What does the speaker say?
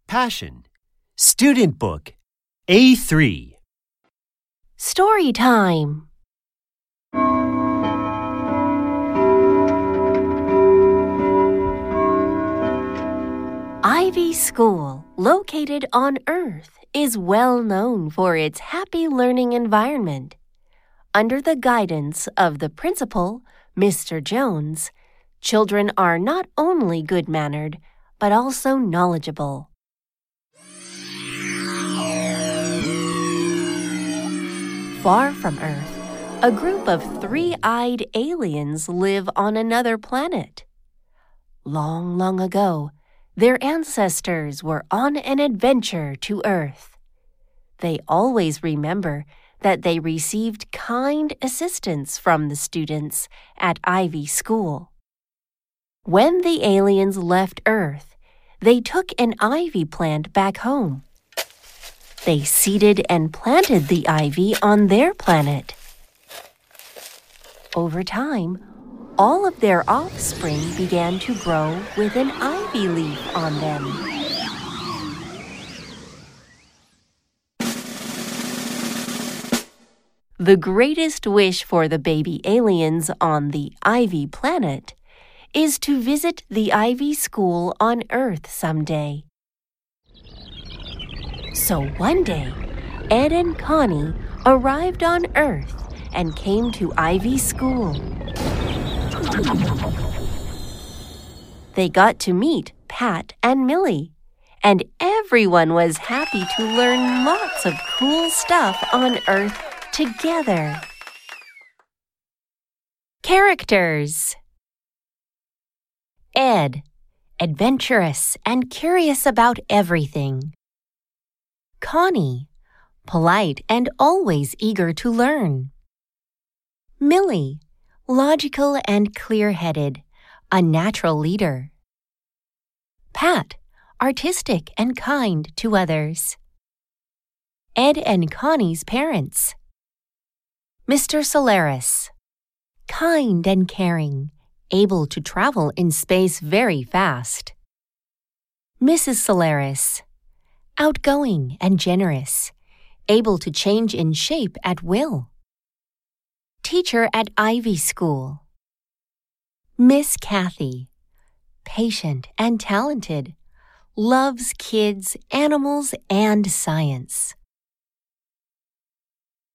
Passion. Student Book. A3. Story time. Ivy School, located on Earth, is well known for its happy learning environment. Under the guidance of the principal, Mr. Jones, children are not only good-mannered, but also knowledgeable. Far from Earth, a group of three-eyed aliens live on another planet. Long, long ago, their ancestors were on an adventure to Earth. They always remember that they received kind assistance from the students at Ivy School. When the aliens left Earth, they took an ivy plant back home. They seeded and planted the ivy on their planet. Over time, all of their offspring began to grow with an ivy leaf on them. The greatest wish for the baby aliens on the Ivy planet is to visit the Ivy School on Earth someday. So one day, Ed and Connie arrived on Earth and came to Ivy School. They got to meet Pat and Millie, and everyone was happy to learn lots of cool stuff on Earth together. Characters: Ed, adventurous and curious about everything. Connie, polite and always eager to learn. Millie, logical and clear-headed, a natural leader. Pat, artistic and kind to others. Ed and Connie's parents. Mr. Solaris, kind and caring, able to travel in space very fast. Mrs. Solaris, outgoing and generous, able to change in shape at will. Teacher at Ivy School. Miss Kathy, patient and talented, loves kids, animals, and science.